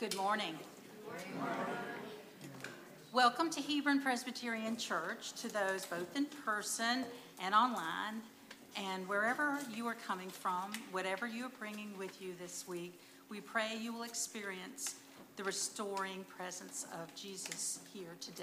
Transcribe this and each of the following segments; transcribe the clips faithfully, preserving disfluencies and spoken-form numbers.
Good morning. Good morning. Welcome to Hebron Presbyterian Church, to those both in person and online, and wherever you are coming from, whatever you are bringing with you this week, we pray you will experience the restoring presence of Jesus here today.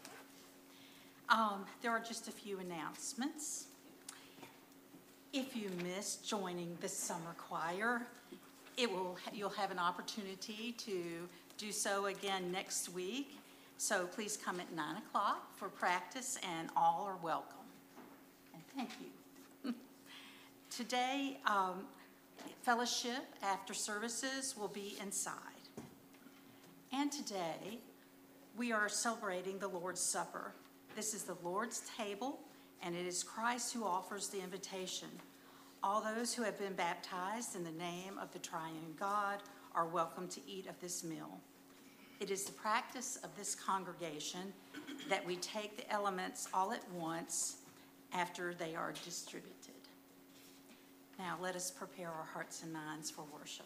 Um, there are just a few announcements. If you missed joining the summer choir, it will you'll have an opportunity to do so again next week. So please come at nine o'clock for practice, and all are welcome. And thank you. Today, um, fellowship after services will be inside. And today, we are celebrating the Lord's Supper. This is the Lord's table, and it is Christ who offers the invitation. All those who have been baptized in the name of the triune God are welcome to eat of this meal. It is the practice of this congregation that we take the elements all at once after they are distributed. Now let us prepare our hearts and minds for worship.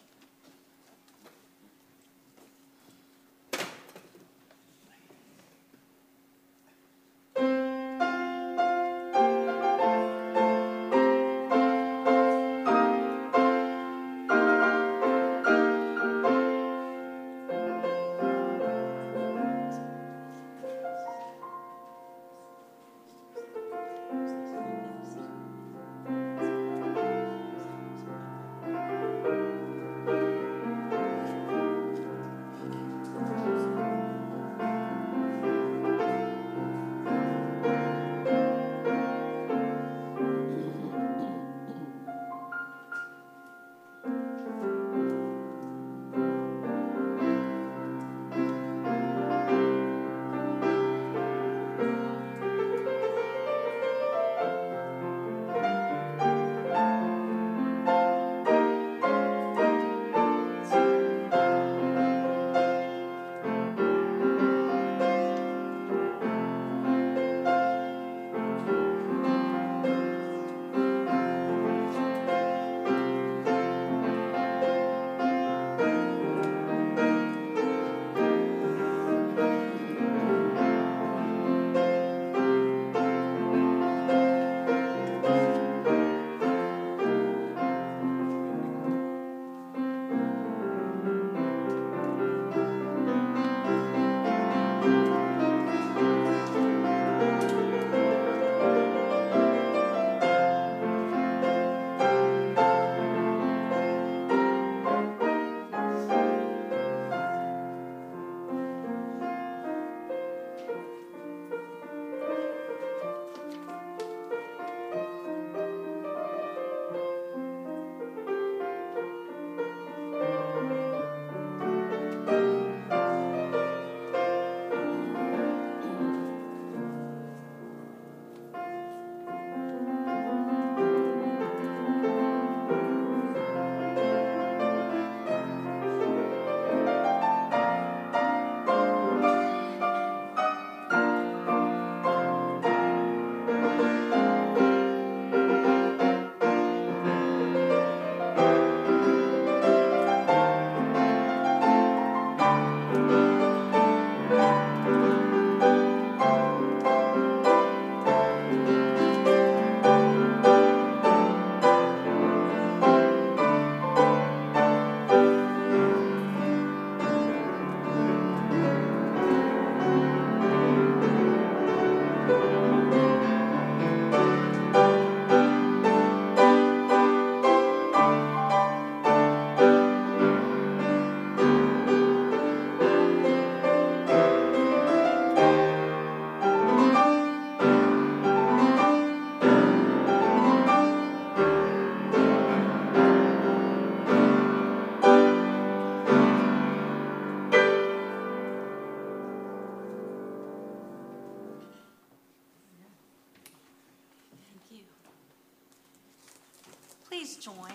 Please join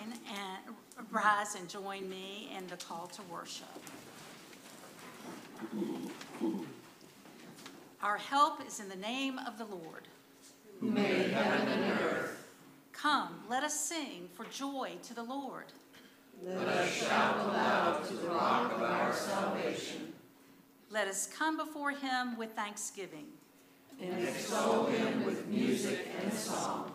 and rise and join me in the call to worship. Our help is in the name of the Lord, who made heaven and earth. Come, let us sing for joy to the Lord. Let us shout aloud to the rock of our salvation. Let us come before him with thanksgiving. And extol him with music and song.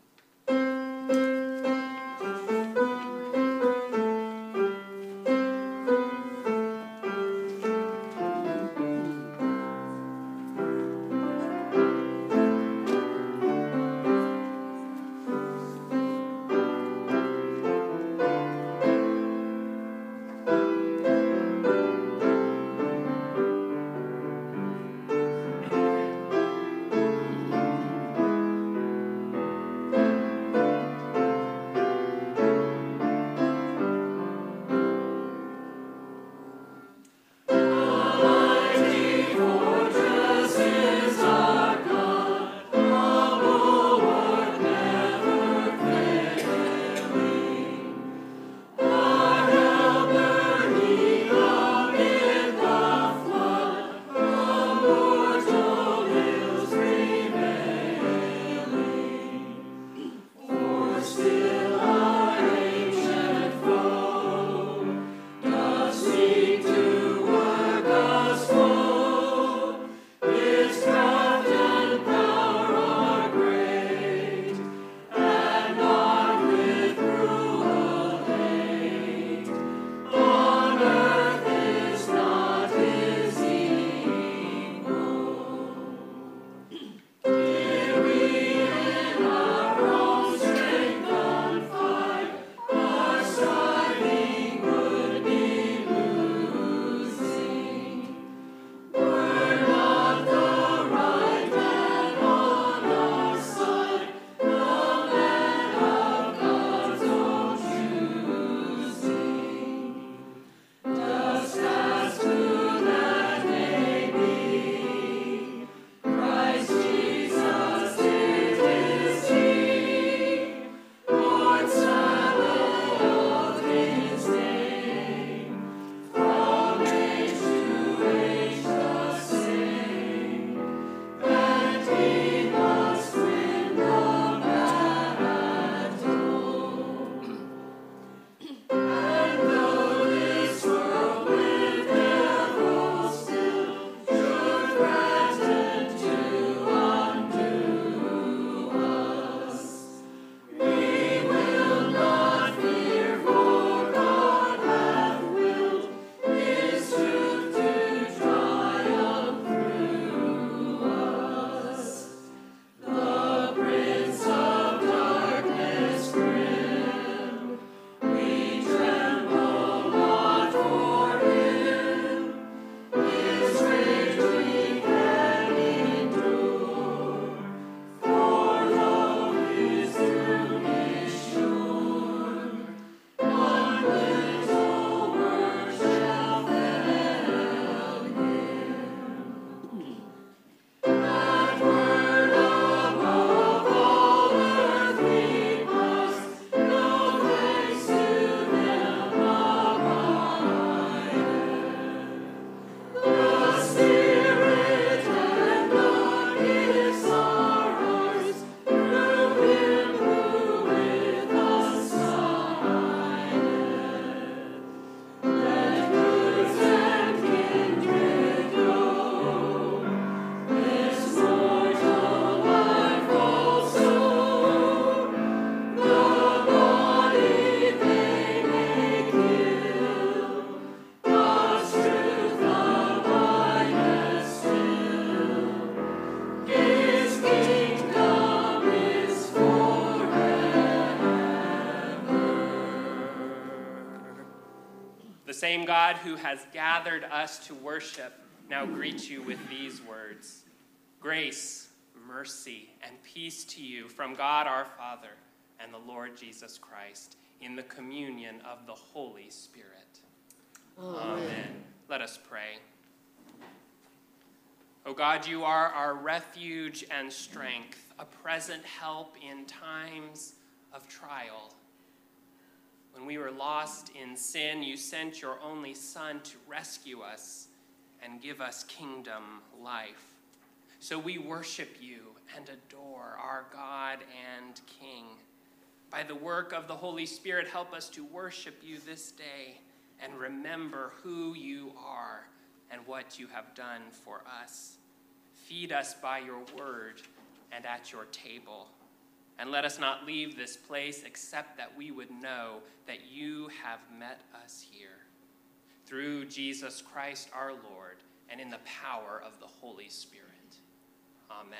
same God who has gathered us to worship now greets you with these words. Grace, mercy, and peace to you from God our Father and the Lord Jesus Christ in the communion of the Holy Spirit. Amen. Amen. Let us pray. O God, you are our refuge and strength, a present help in times of trial. When we were lost in sin, you sent your only Son to rescue us and give us kingdom life. So we worship you and adore our God and King. By the work of the Holy Spirit, help us to worship you this day and remember who you are and what you have done for us. Feed us by your word and at your table. And let us not leave this place except that we would know that you have met us here. Through Jesus Christ our Lord, and in the power of the Holy Spirit. Amen.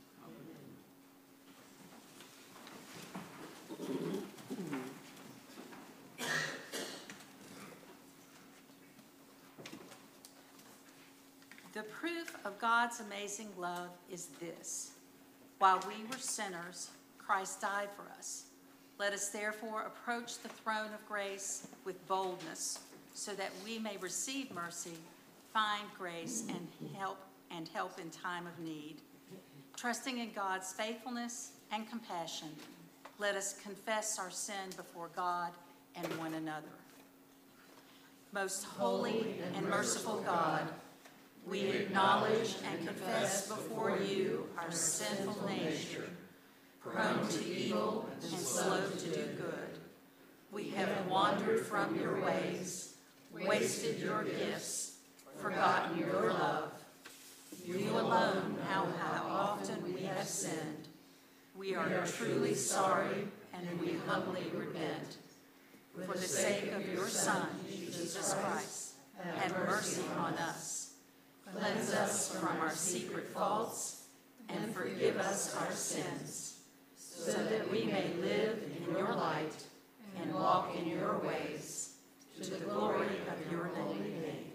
The proof of God's amazing love is this: while we were sinners, Christ died for us. Let us therefore approach the throne of grace with boldness, so that we may receive mercy, find grace, and help and help in time of need. Trusting in God's faithfulness and compassion, let us confess our sin before God and one another. Most holy and merciful God, we acknowledge and confess before you our sinful nature, prone to evil and slow to do good. We have wandered from your ways, wasted your gifts, forgotten your love. You alone know how often we have sinned. We are truly sorry, and we humbly repent. For the sake of your Son, Jesus Christ, have mercy on us. Cleanse us from our secret faults, and forgive us our sins, so that we may live in your light and walk in your ways, to the glory of your holy name.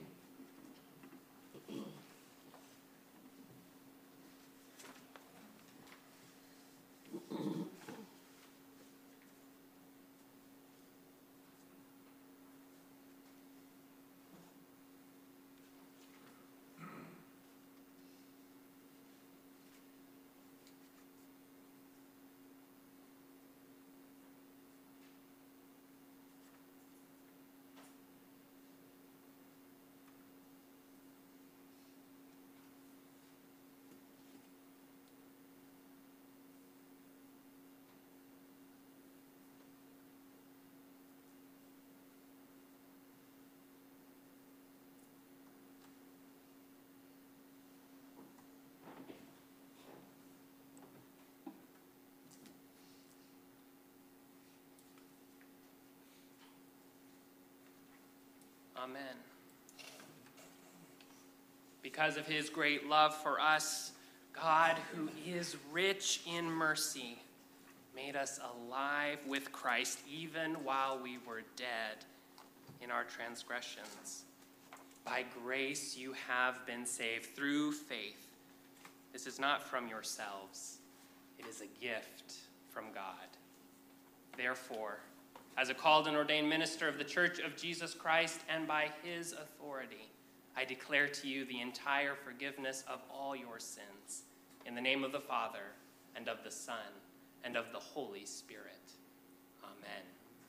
Amen. Because of his great love for us, God, who is rich in mercy, made us alive with Christ even while we were dead in our transgressions. By grace you have been saved through faith. This is not from yourselves. It is a gift from God. Therefore, as a called and ordained minister of the Church of Jesus Christ, and by his authority, I declare to you the entire forgiveness of all your sins, in the name of the Father, and of the Son, and of the Holy Spirit. Amen.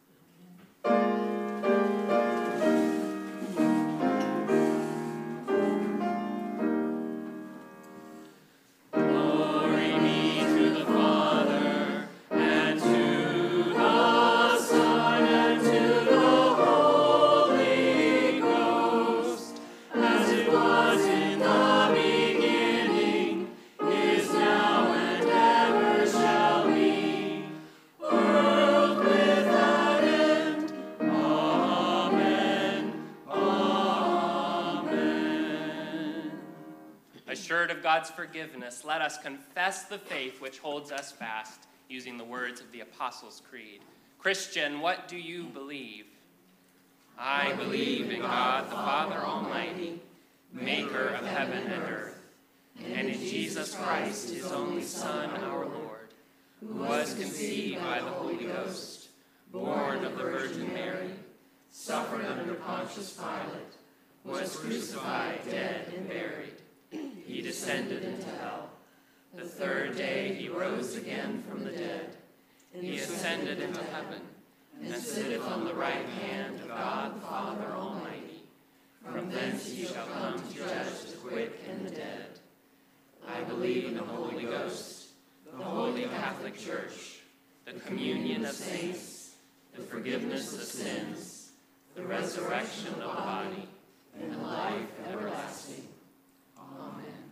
Assured of God's forgiveness, let us confess the faith which holds us fast, using the words of the Apostles' Creed. Christian, what do you believe? I believe in God the Father Almighty, maker of heaven and earth, and in Jesus Christ, his only Son, our Lord, who was conceived by the Holy Ghost, born of the Virgin Mary, suffered under Pontius Pilate, was crucified, dead, and buried. He descended into hell. The third day he rose again from the dead. He ascended into heaven, and sitteth on the right hand of God the Father Almighty. From thence he shall come to judge the quick and the dead. I believe in the Holy Ghost, the Holy Catholic Church, the communion of saints, the forgiveness of sins, the resurrection of the body, and life everlasting. Amen.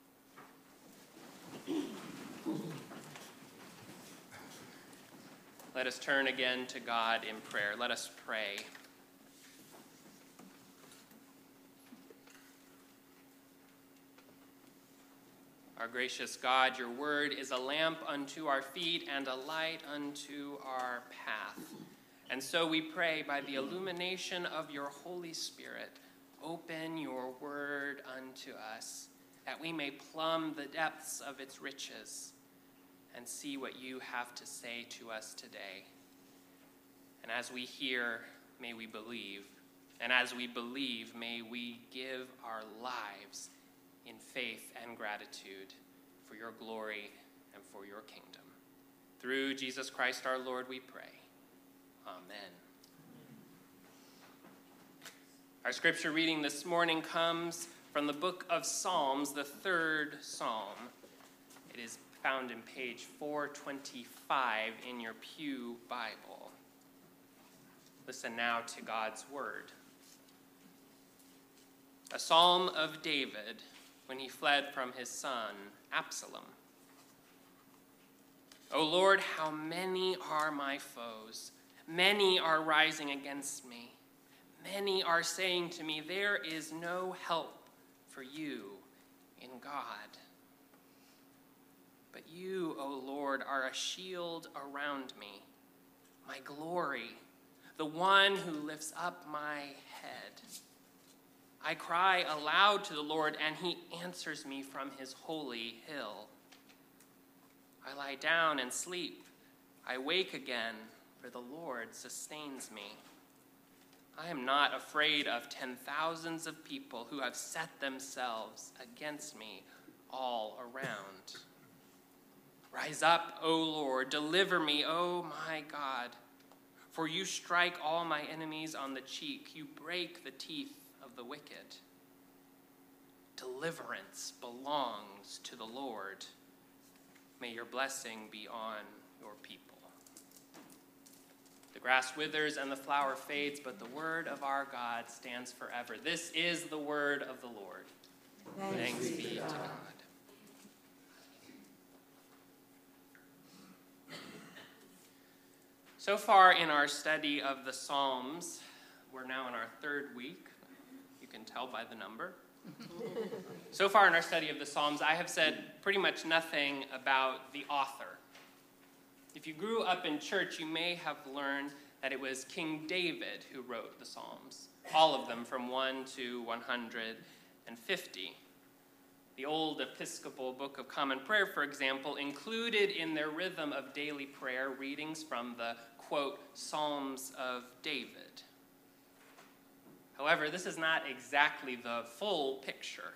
Let us turn again to God in prayer. Let us pray. Our gracious God, your word is a lamp unto our feet and a light unto our path. And so we pray, by the illumination of your Holy Spirit, open your word unto us, that we may plumb the depths of its riches and see what you have to say to us today. And as we hear, may we believe. And as we believe, may we give our lives in faith and gratitude for your glory and for your kingdom. Through Jesus Christ our Lord we pray. Amen. Our scripture reading this morning comes from the book of Psalms, the third psalm. It is found in page four twenty-five in your pew Bible. Listen now to God's word. A psalm of David when he fled from his son Absalom. O Lord, how many are my foes? Many are rising against me. Many are saying to me, there is no help for you in God. But you, O Lord, are a shield around me, my glory, the one who lifts up my head. I cry aloud to the Lord, and he answers me from his holy hill. I lie down and sleep. I wake again, for the Lord sustains me. I am not afraid of ten thousands of people who have set themselves against me all around. Rise up, O Lord, deliver me, O my God. For you strike all my enemies on the cheek. You break the teeth of the wicked. Deliverance belongs to the Lord. May your blessing be on your people. The grass withers and the flower fades, but the word of our God stands forever. This is the word of the Lord. Thanks, Thanks be to God. God. So far in our study of the Psalms, we're now in our third week. You can tell by the number. So far in our study of the Psalms, I have said pretty much nothing about the author. If you grew up in church, you may have learned that it was King David who wrote the Psalms, all of them from one to one hundred fifty. The old Episcopal Book of Common Prayer, for example, included in their rhythm of daily prayer readings from the, quote, Psalms of David. However, this is not exactly the full picture.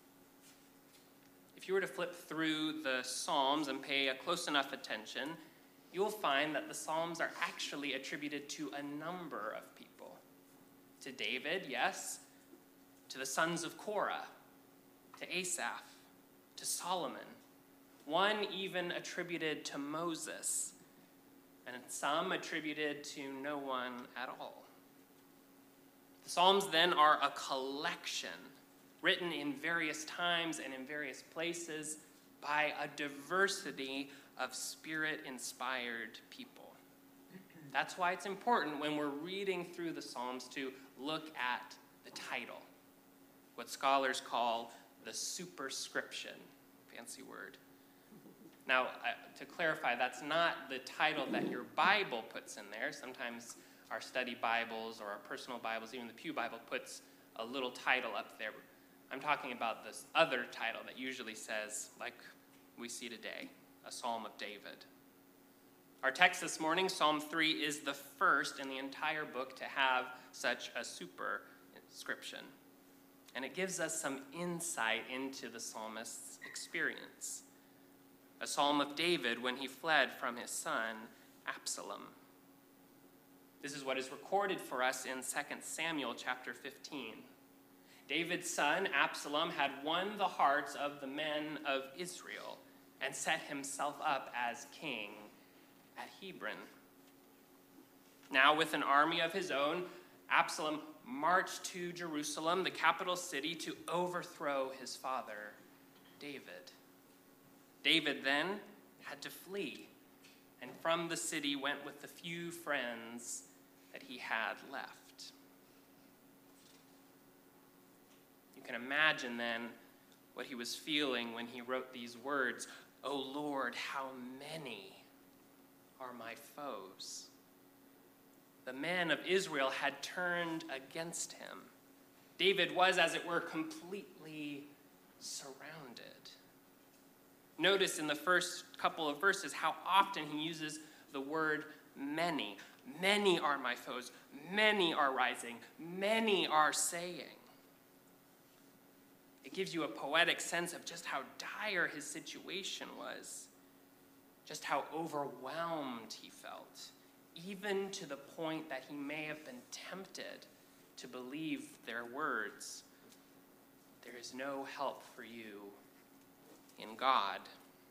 If you were to flip through the Psalms and pay a close enough attention, you will find that the Psalms are actually attributed to a number of people. To David, yes. To the sons of Korah. To Asaph. To Solomon. One even attributed to Moses. And some attributed to no one at all. The Psalms then are a collection written in various times and in various places by a diversity of Spirit-inspired people. That's why it's important when we're reading through the Psalms to look at the title, what scholars call the superscription. Fancy word. Now, uh, to clarify, that's not the title that your Bible puts in there. Sometimes our study Bibles or our personal Bibles, even the Pew Bible, puts a little title up there. I'm talking about this other title that usually says, like we see today, a Psalm of David. Our text this morning, Psalm three, is the first in the entire book to have such a superscription. And it gives us some insight into the psalmist's experience. A Psalm of David when he fled from his son, Absalom. This is what is recorded for us in Second Samuel chapter fifteen. David's son, Absalom, had won the hearts of the men of Israel and set himself up as king. at Hebron. Now, with an army of his own, Absalom marched to Jerusalem, the capital city, to overthrow his father, David. David then had to flee, and from the city went with the few friends that he had left. You can imagine then what he was feeling when he wrote these words, "O Lord, how many are my foes?" The men of Israel had turned against him. David was, as it were, completely surrounded. Notice in the first couple of verses how often he uses the word many. Many are my foes. Many are rising. Many are saying. It gives you a poetic sense of just how dire his situation was, just how overwhelmed he felt, even to the point that he may have been tempted to believe their words. There is no help for you in God.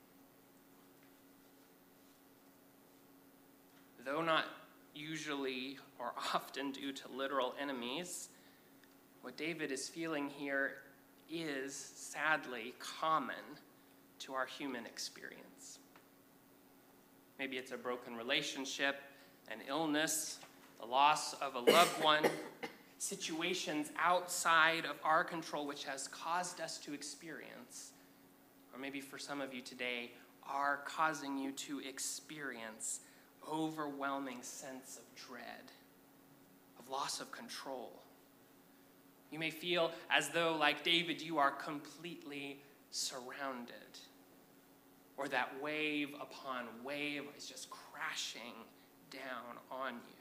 Though not usually or often due to literal enemies, what David is feeling here is sadly common to our human experience. Maybe it's a broken relationship, an illness, the loss of a loved one, situations outside of our control which has caused us to experience, or maybe for some of you today, are causing you to experience overwhelming sense of dread, of loss of control. You may feel as though, like David, you are completely surrounded, or that wave upon wave is just crashing down on you.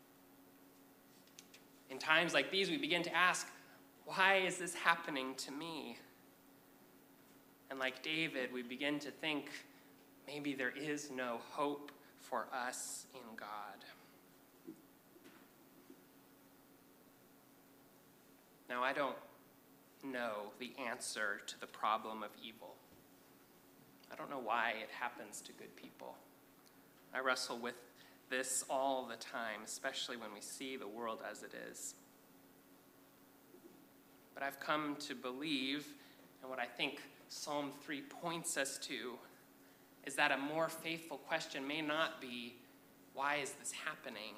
In times like these, we begin to ask, why is this happening to me? And like David, we begin to think, maybe there is no hope for us in God. Now, I don't know the answer to the problem of evil. I don't know why it happens to good people. I wrestle with this all the time, especially when we see the world as it is. But I've come to believe, and what I think Psalm three points us to, is that a more faithful question may not be, why is this happening?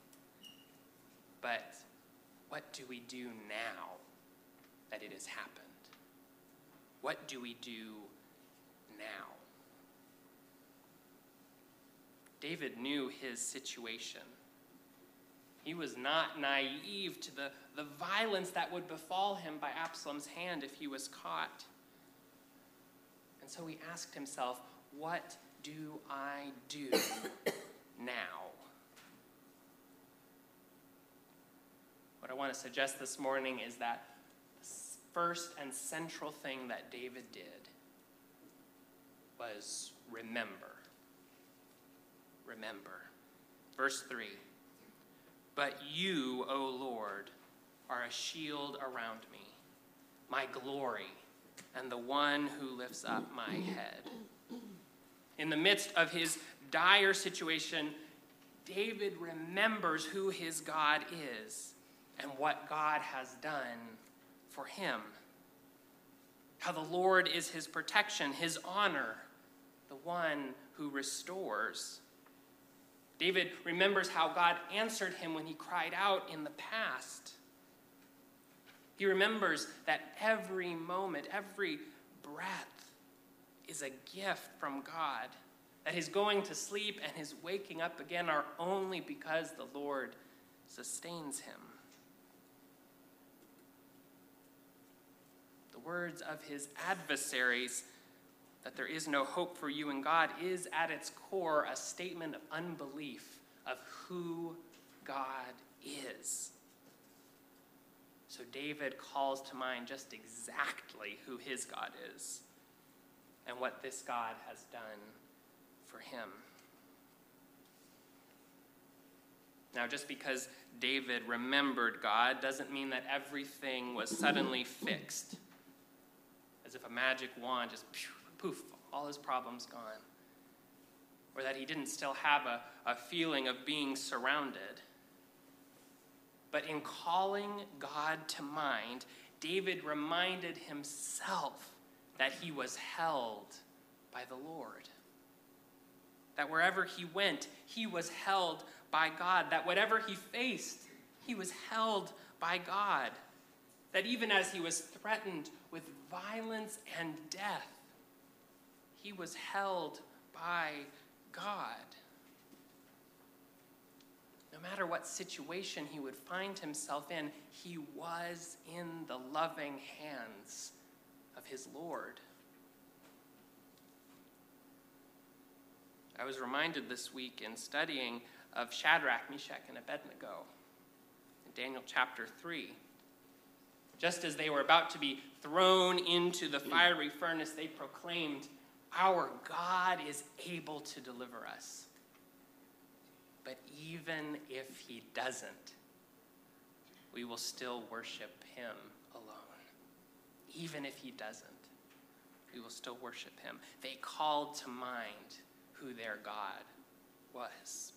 But what do we do now that it has happened? What do we do now? David knew his situation. He was not naive to the, the violence that would befall him by Absalom's hand if he was caught. And so he asked himself, what do I do now? What I want to suggest this morning is that the first and central thing that David did was remember. Remember. Verse three. But you, O Lord, are a shield around me, my glory, and the one who lifts up my head. In the midst of his dire situation, David remembers who his God is and what God has done for him. How the Lord is his protection, his honor, the one who restores. David remembers how God answered him when he cried out in the past. He remembers that every moment, every breath is a gift from God, that his going to sleep and his waking up again are only because the Lord sustains him. The words of his adversaries, that there is no hope for you in God, is at its core a statement of unbelief of who God is. So David calls to mind just exactly who his God is and what this God has done for him. Now, just because David remembered God doesn't mean that everything was suddenly fixed, as if a magic wand just poof, all his problems gone. or that he didn't still have a, a feeling of being surrounded. But in calling God to mind, David reminded himself that he was held by the Lord. That wherever he went, he was held by God. That whatever he faced, he was held by God. That even as he was threatened with violence and death, he was held by God. No matter what situation he would find himself in, he was in the loving hands of his Lord. I was reminded this week in studying of Shadrach, Meshach, and Abednego in Daniel chapter three. Just as they were about to be thrown into the fiery furnace, they proclaimed, "Our God is able to deliver us. But even if he doesn't, we will still worship him alone." Even if he doesn't, we will still worship him. They called to mind who their God was.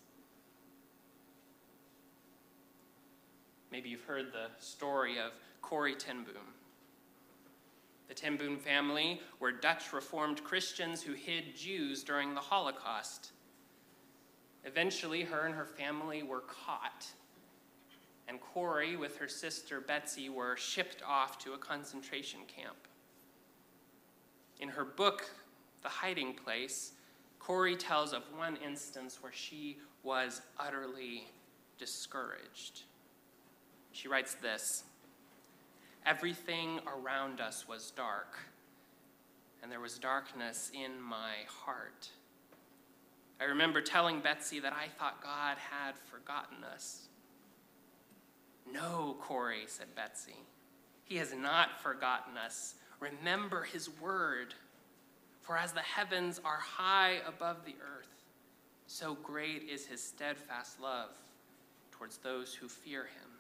Maybe you've heard the story of Corrie ten Boom. The ten Boom family were Dutch Reformed Christians who hid Jews during the Holocaust. Eventually, her and her family were caught, and Corrie, with her sister Betsy, were shipped off to a concentration camp. In her book, The Hiding Place, Corrie tells of one instance where she was utterly discouraged. She writes this: "Everything around us was dark, and there was darkness in my heart. I remember telling Betsy that I thought God had forgotten us." "No, Corrie," said Betsy. "He has not forgotten us. Remember his word. For as the heavens are high above the earth, so great is his steadfast love towards those who fear him."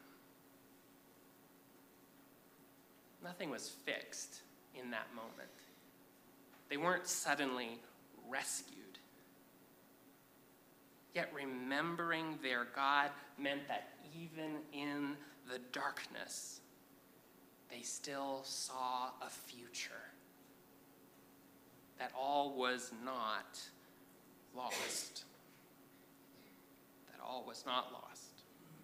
Nothing was fixed in that moment. They weren't suddenly rescued. Yet remembering their God meant that even in the darkness, they still saw a future. That all was not lost. That all was not lost.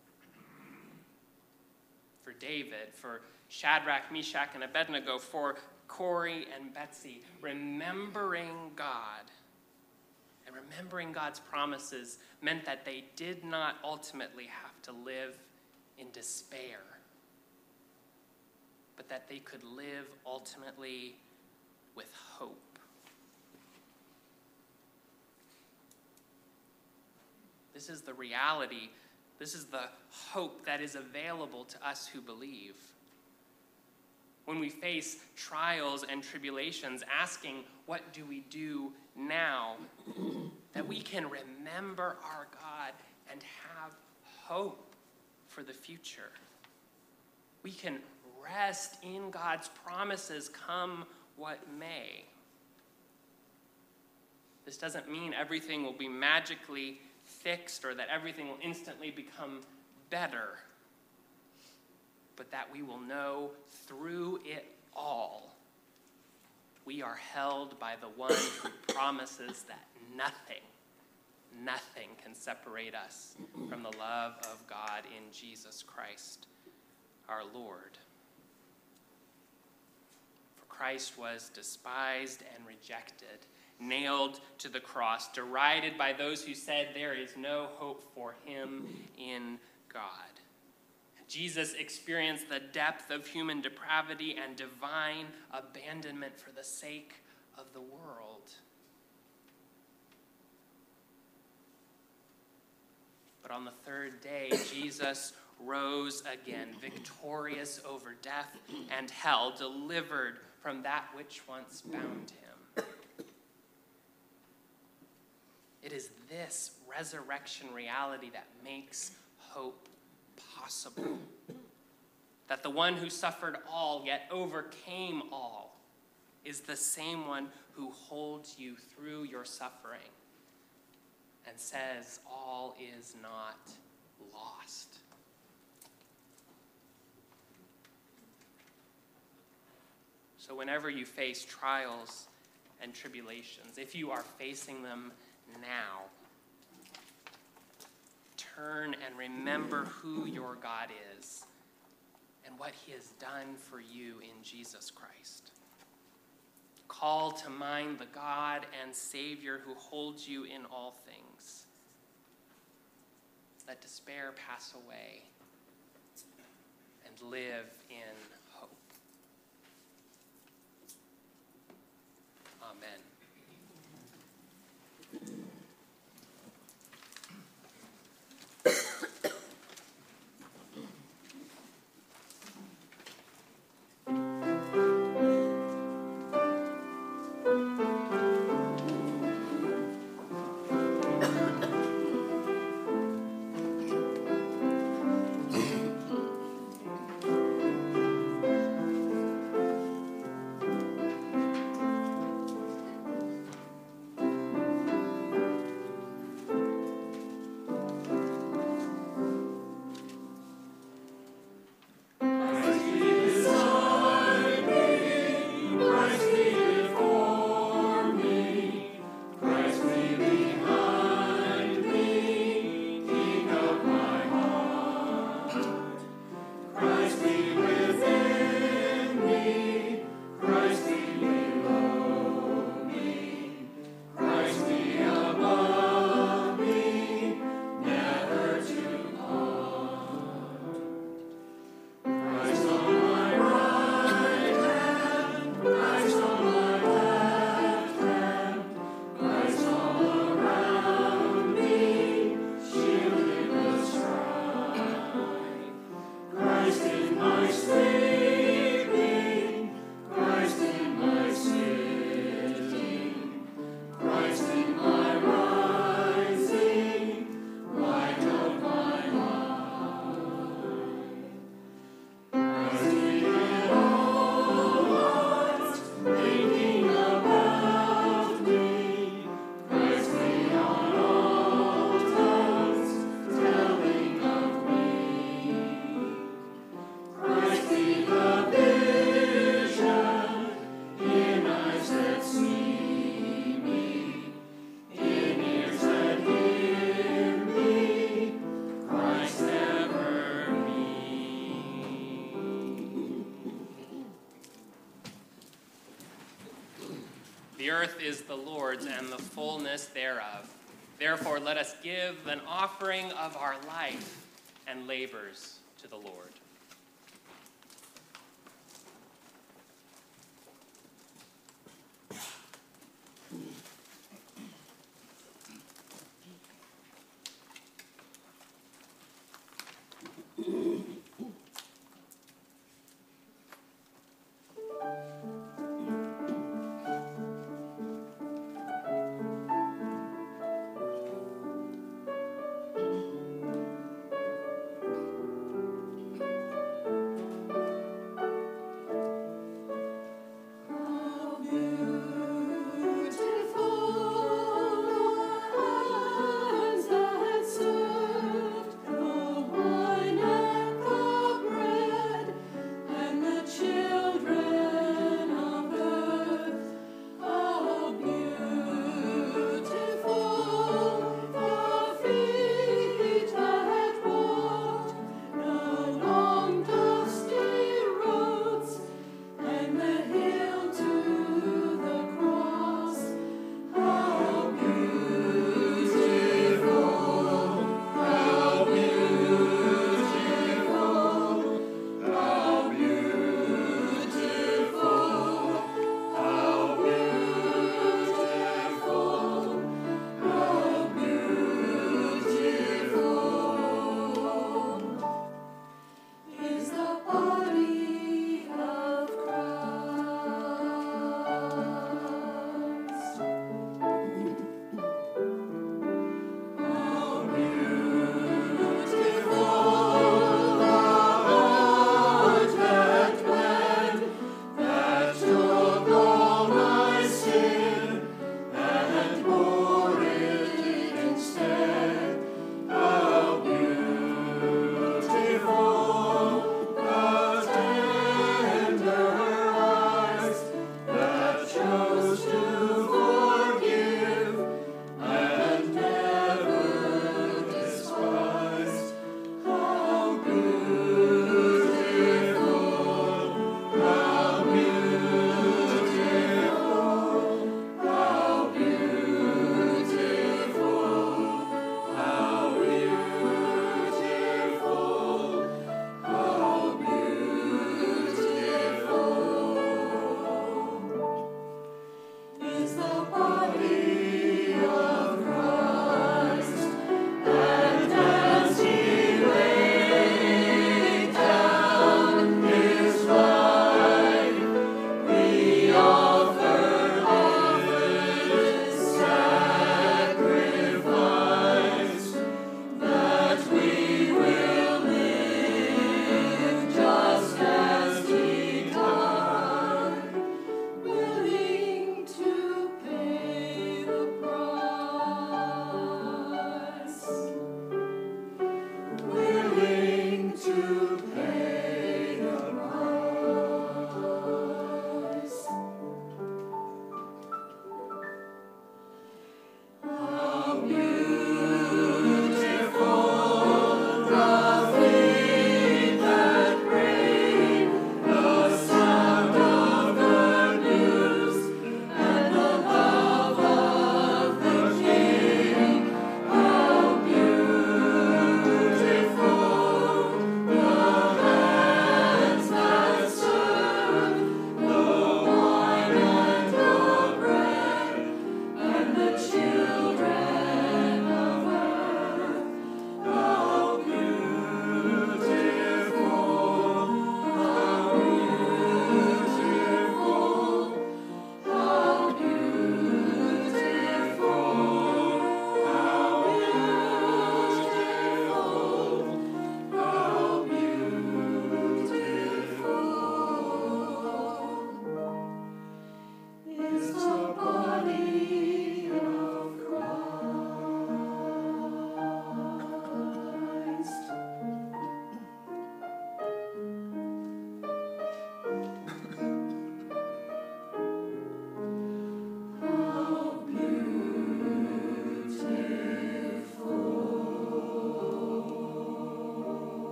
For David, for Shadrach, Meshach, and Abednego, for Corrie and Betsy, remembering God and remembering God's promises meant that they did not ultimately have to live in despair, but that they could live ultimately with hope. This is the reality, this is the hope that is available to us who believe. When we face trials and tribulations, asking, what do we do now? That we can remember our God and have hope for the future. We can rest in God's promises, come what may. This doesn't mean everything will be magically fixed or that everything will instantly become better, but that we will know through it all, we are held by the one who promises that nothing, nothing can separate us from the love of God in Jesus Christ, our Lord. For Christ was despised and rejected, nailed to the cross, derided by those who said there is no hope for him in God. Jesus experienced the depth of human depravity and divine abandonment for the sake of the world. But on the third day, Jesus rose again, victorious over death and hell, delivered from that which once bound him. It is this resurrection reality that makes hope possible. That the one who suffered all, yet overcame all, is the same one who holds you through your suffering and says all is not lost. So whenever you face trials and tribulations, if you are facing them now, turn and remember who your God is and what he has done for you in Jesus Christ. Call to mind the God and Savior who holds you in all things. Let despair pass away and live in hope. Amen. The earth is the Lord's and the fullness thereof. Therefore, let us give an offering of our life and labors to the Lord.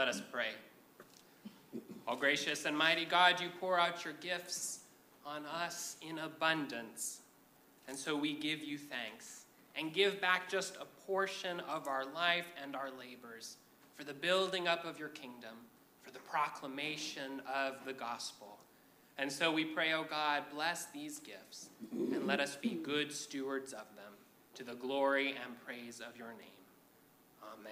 Let us pray. All gracious and mighty God, you pour out your gifts on us in abundance. And so we give you thanks and give back just a portion of our life and our labors for the building up of your kingdom, for the proclamation of the gospel. And so we pray, O God, bless these gifts and let us be good stewards of them to the glory and praise of your name. Amen.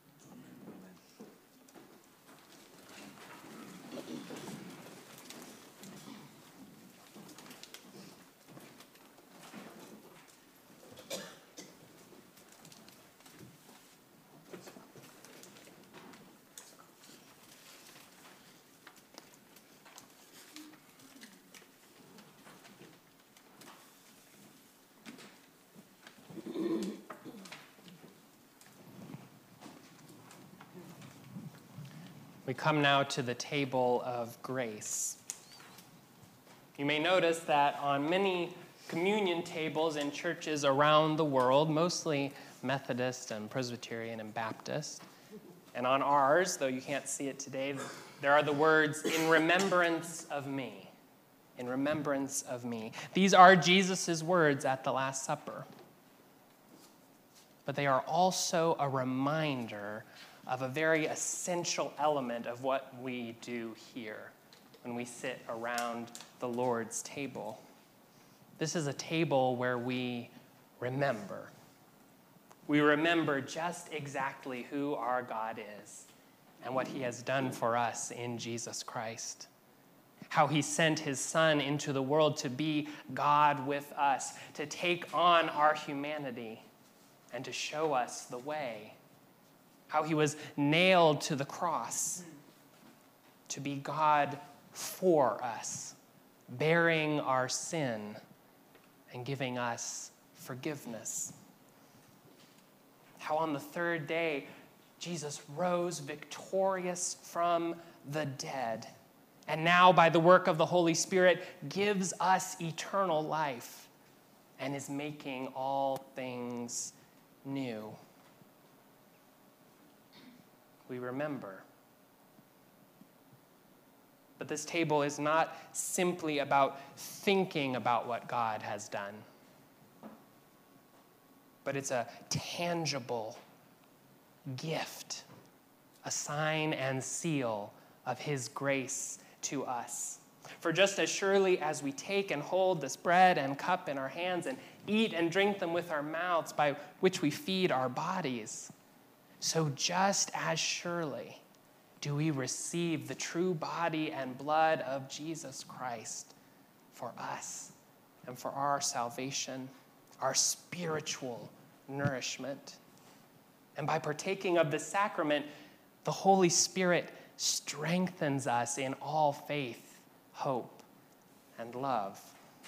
We come now to the table of grace. You may notice that on many communion tables in churches around the world, mostly Methodist and Presbyterian and Baptist, and on ours, though you can't see it today, there are the words, "In remembrance of me." In remembrance of me. These are Jesus' words at the Last Supper. But they are also a reminder of a very essential element of what we do here when we sit around the Lord's table. This is a table where we remember. We remember just exactly who our God is and what he has done for us in Jesus Christ. How he sent his Son into the world to be God with us, to take on our humanity and to show us the way. How he was nailed to the cross to be God for us, bearing our sin and giving us forgiveness. How on the third day, Jesus rose victorious from the dead, and now by the work of the Holy Spirit gives us eternal life and is making all things new. We remember. But this table is not simply about thinking about what God has done, but it's a tangible gift, a sign and seal of his grace to us. For just as surely as we take and hold this bread and cup in our hands and eat and drink them with our mouths by which we feed our bodies, so just as surely do we receive the true body and blood of Jesus Christ for us and for our salvation, our spiritual nourishment. And by partaking of this sacrament, the Holy Spirit strengthens us in all faith, hope, and love.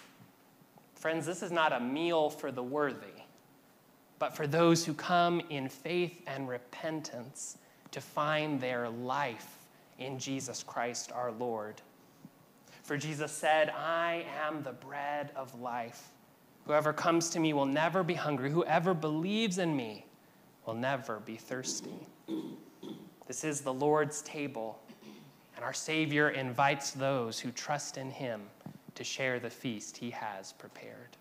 Friends, this is not a meal for the worthy, but for those who come in faith and repentance to find their life in Jesus Christ our Lord. For Jesus said, "I am the bread of life. Whoever comes to me will never be hungry. Whoever believes in me will never be thirsty." This is the Lord's table, and our Savior invites those who trust in him to share the feast he has prepared.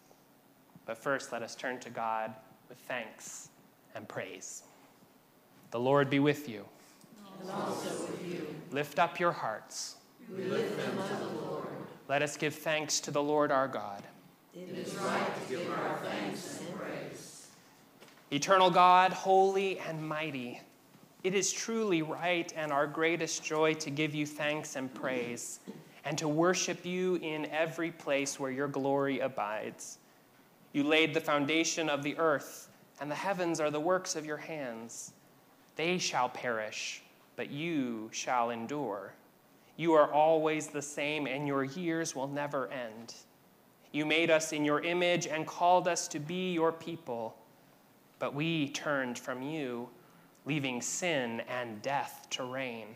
But first, let us turn to God with thanks and praise. The Lord be with you. And also with you. Lift up your hearts. We lift them to the Lord. Let us give thanks to the Lord our God. It is right to give our thanks and praise. Eternal God, holy and mighty, it is truly right and our greatest joy to give you thanks and praise and to worship you in every place where your glory abides. You laid the foundation of the earth, and the heavens are the works of your hands. They shall perish, but you shall endure. You are always the same, and your years will never end. You made us in your image and called us to be your people, but we turned from you, leaving sin and death to reign.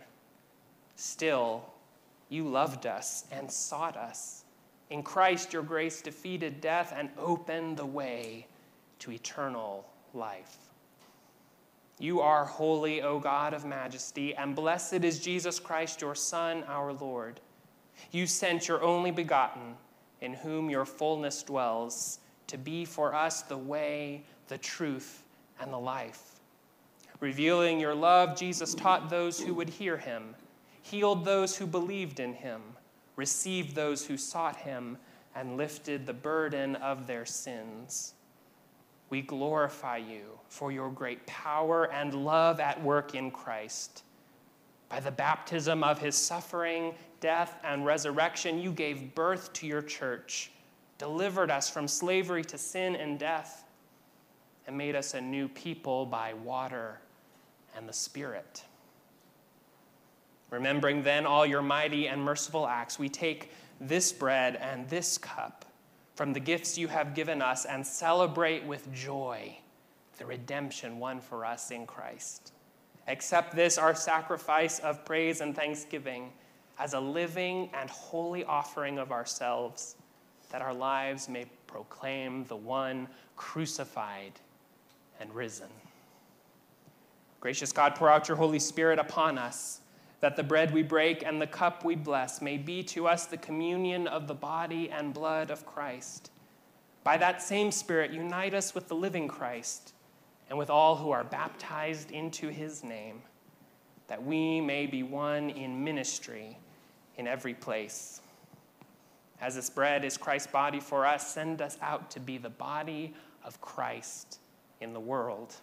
Still, you loved us and sought us. In Christ, your grace defeated death and opened the way to eternal life. You are holy, O God of majesty, and blessed is Jesus Christ, your Son, our Lord. You sent your only begotten, in whom your fullness dwells, to be for us the way, the truth, and the life. Revealing your love, Jesus taught those who would hear him, healed those who believed in him, received those who sought him, and lifted the burden of their sins. We glorify you for your great power and love at work in Christ. By the baptism of his suffering, death, and resurrection, you gave birth to your church, delivered us from slavery to sin and death, and made us a new people by water and the Spirit. Remembering then all your mighty and merciful acts, we take this bread and this cup from the gifts you have given us and celebrate with joy the redemption won for us in Christ. Accept this, our sacrifice of praise and thanksgiving, as a living and holy offering of ourselves, that our lives may proclaim the one crucified and risen. Gracious God, pour out your Holy Spirit upon us, that the bread we break and the cup we bless may be to us the communion of the body and blood of Christ. By that same Spirit, unite us with the living Christ and with all who are baptized into his name, that we may be one in ministry in every place. As this bread is Christ's body for us, send us out to be the body of Christ in the world.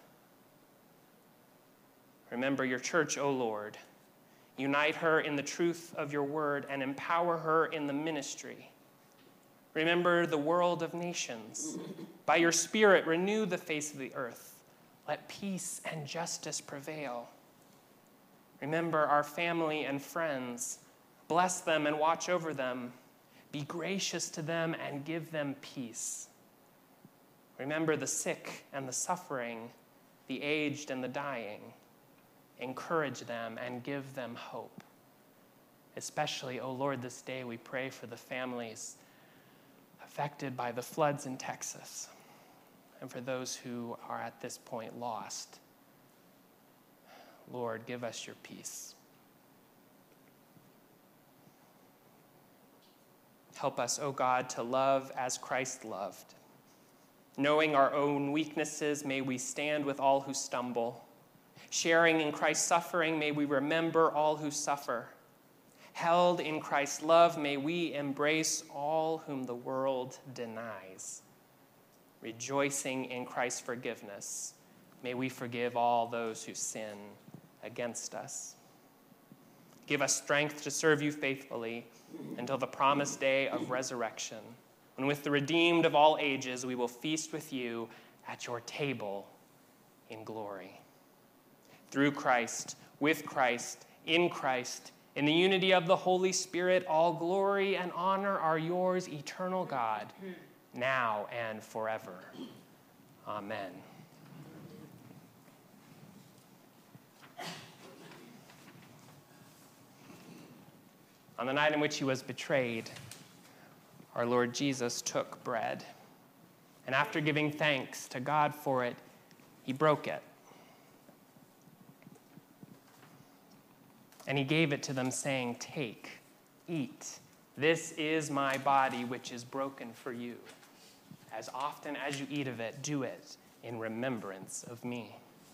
Remember your church, O Lord. Unite her in the truth of your word and empower her in the ministry. Remember the world of nations. By your Spirit, renew the face of the earth. Let peace and justice prevail. Remember our family and friends. Bless them and watch over them. Be gracious to them and give them peace. Remember the sick and the suffering, the aged and the dying. Encourage them and give them hope. Especially, O Lord, this day we pray for the families affected by the floods in Texas and for those who are at this point lost. Lord, give us your peace. Help us, O God, to love as Christ loved. Knowing our own weaknesses, may we stand with all who stumble. Sharing in Christ's suffering, may we remember all who suffer. Held in Christ's love, may we embrace all whom the world denies. Rejoicing in Christ's forgiveness, may we forgive all those who sin against us. Give us strength to serve you faithfully until the promised day of resurrection, when with the redeemed of all ages we will feast with you at your table in glory. Through Christ, with Christ, in Christ, in the unity of the Holy Spirit, all glory and honor are yours, eternal God, now and forever. Amen. On the night in which he was betrayed, our Lord Jesus took bread, and after giving thanks to God for it, he broke it. And he gave it to them, saying, "Take, eat. This is my body, which is broken for you. As often as you eat of it, do it in remembrance of me."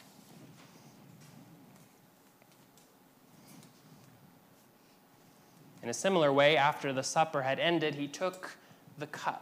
In a similar way, after the supper had ended, he took the cup.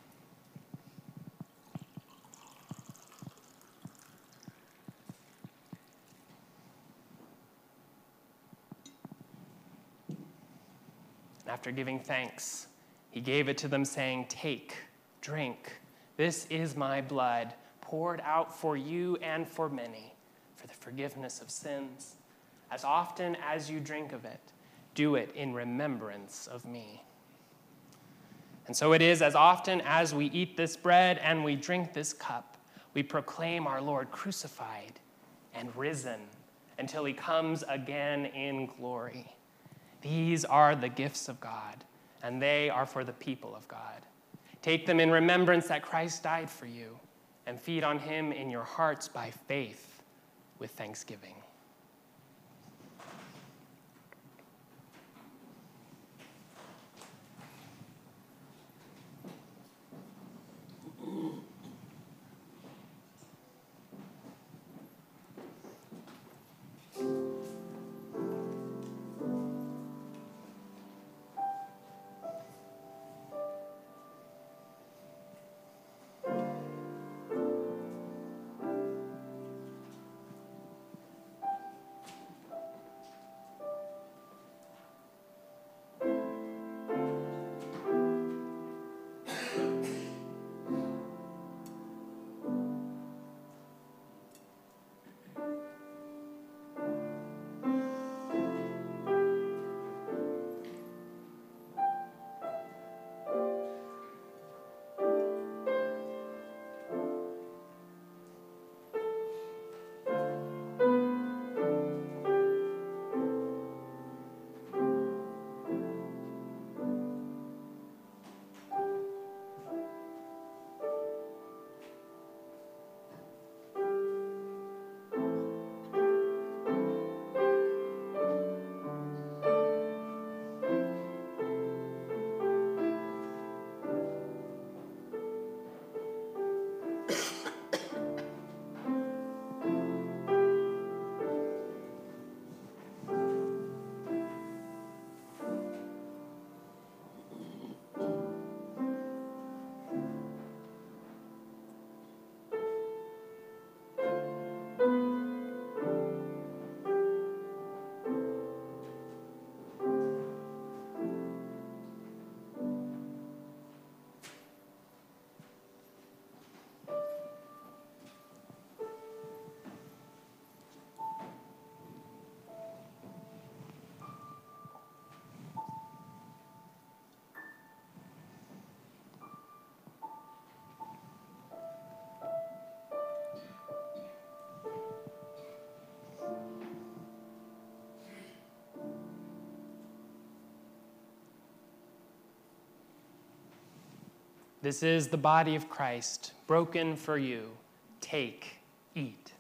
After giving thanks, he gave it to them, saying, "Take, drink. This is my blood, poured out for you and for many, for the forgiveness of sins. As often as you drink of it, do it in remembrance of me." And so it is, as often as we eat this bread and we drink this cup, we proclaim our Lord crucified and risen until he comes again in glory. These are the gifts of God, and they are for the people of God. Take them in remembrance that Christ died for you, and feed on him in your hearts by faith. with thanksgiving. This is the body of Christ, broken for you. Take, eat.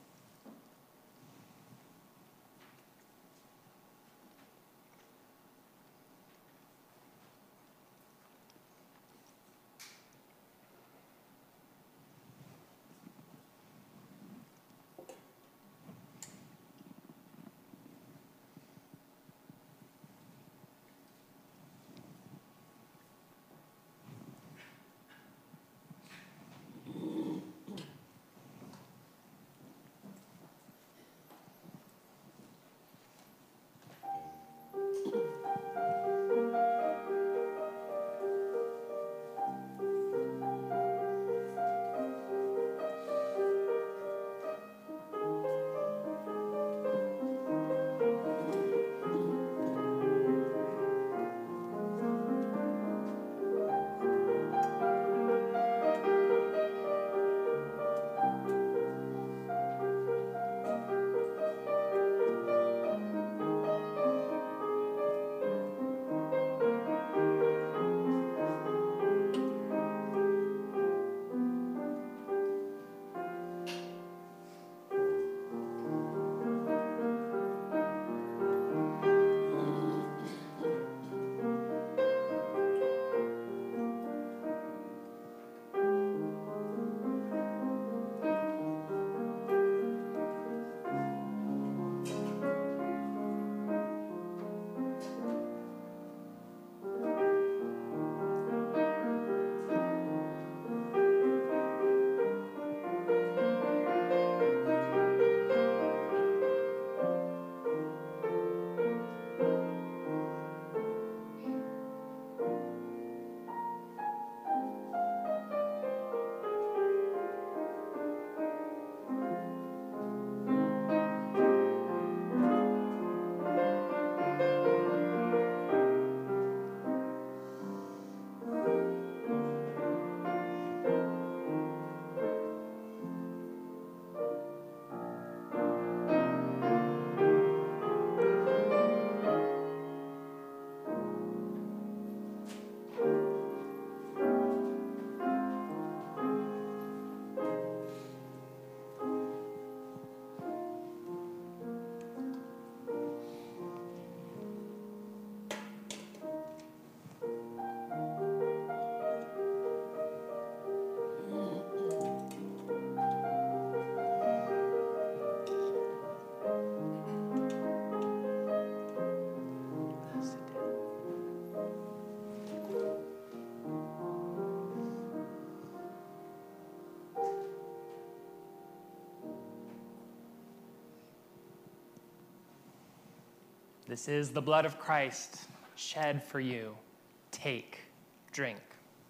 This is the blood of Christ shed for you. Take, drink.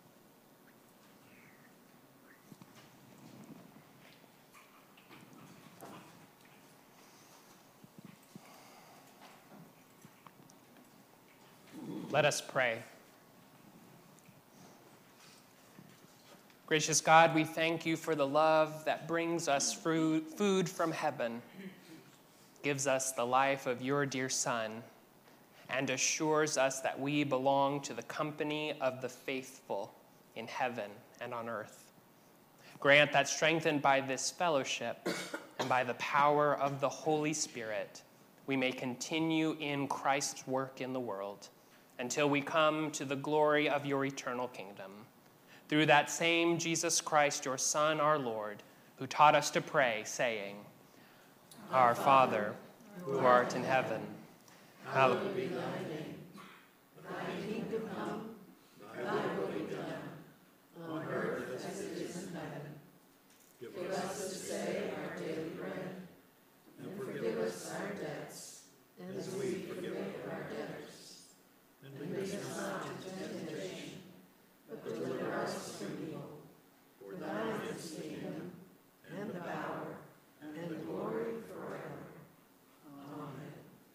Let us pray. Gracious God, we thank you for the love that brings us food from heaven, gives us the life of your dear Son, and assures us that we belong to the company of the faithful in heaven and on earth. Grant that, strengthened by this fellowship and by the power of the Holy Spirit, we may continue in Christ's work in the world until we come to the glory of your eternal kingdom. Through that same Jesus Christ, your Son, our Lord, who taught us to pray, saying, Our Father, who art in heaven, hallowed be thy name. Thy kingdom come, thy will be done, on earth as it is in heaven. Give us this day our daily bread, and forgive us our debts, as we forgive our debtors. And lead us not into temptation, but deliver us from evil. For thine is the kingdom, and the power, and the glory forever. Amen.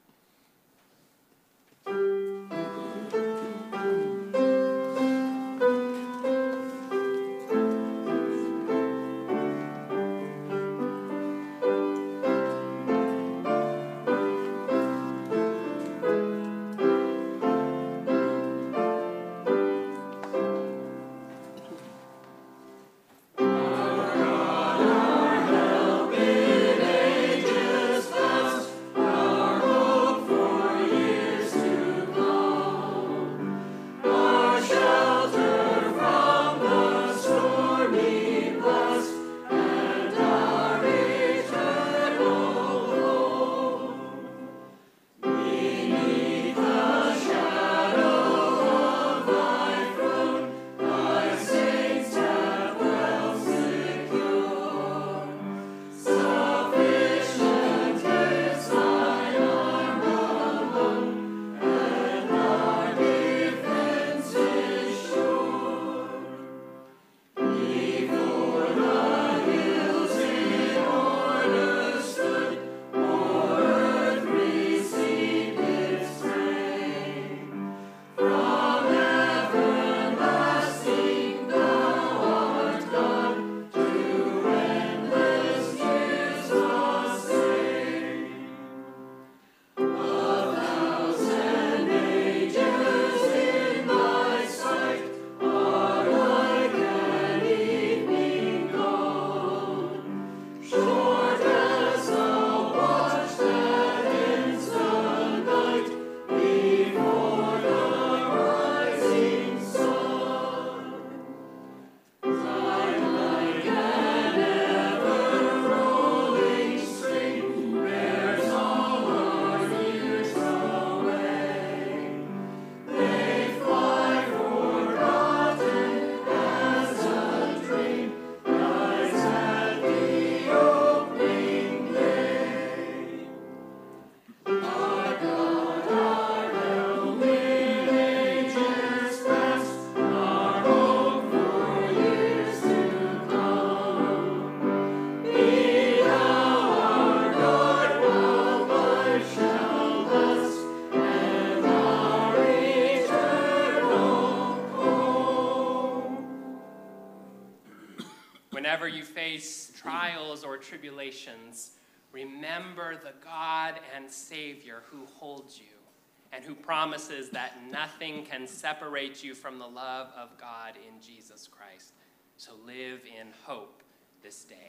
Whenever you face trials or tribulations, remember the God and Savior who holds you and who promises that nothing can separate you from the love of God in Jesus Christ. So live in hope this day.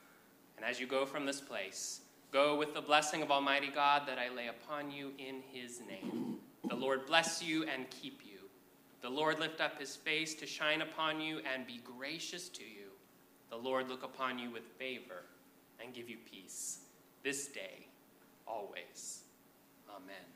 And as you go from this place, go with the blessing of Almighty God that I lay upon you in his name. The Lord bless you and keep you. The Lord lift up his face to shine upon you and be gracious to you. The Lord look upon you with favor and give you peace this day, always. Amen.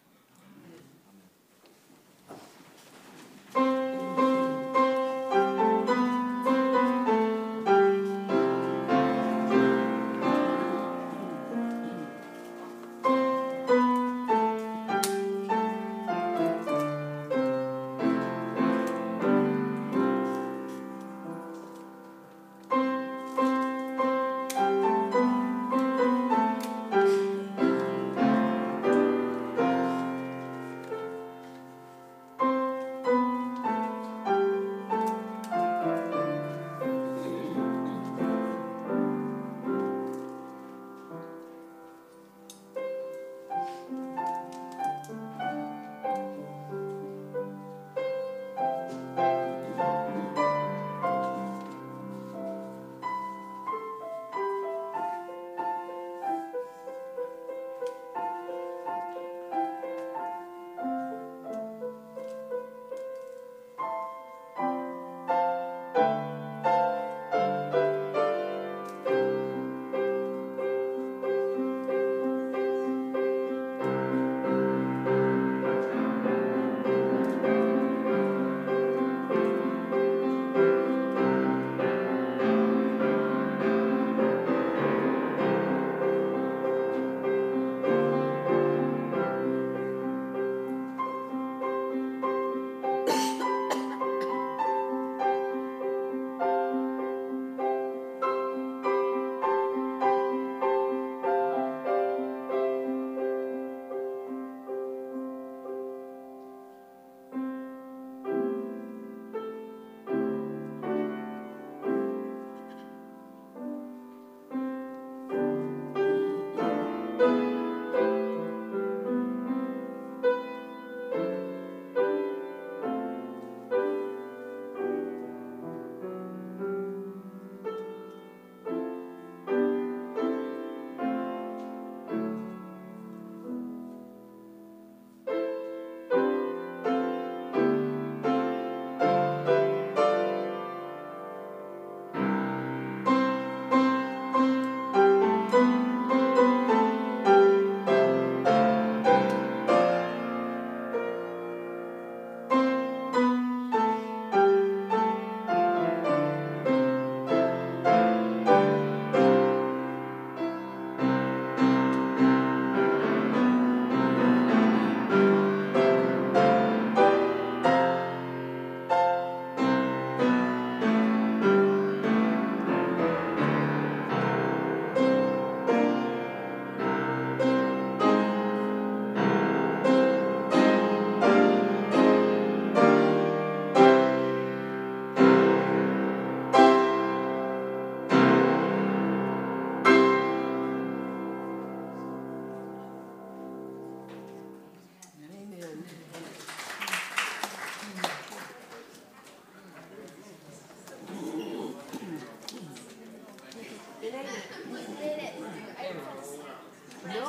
did it. I fell asleep. No.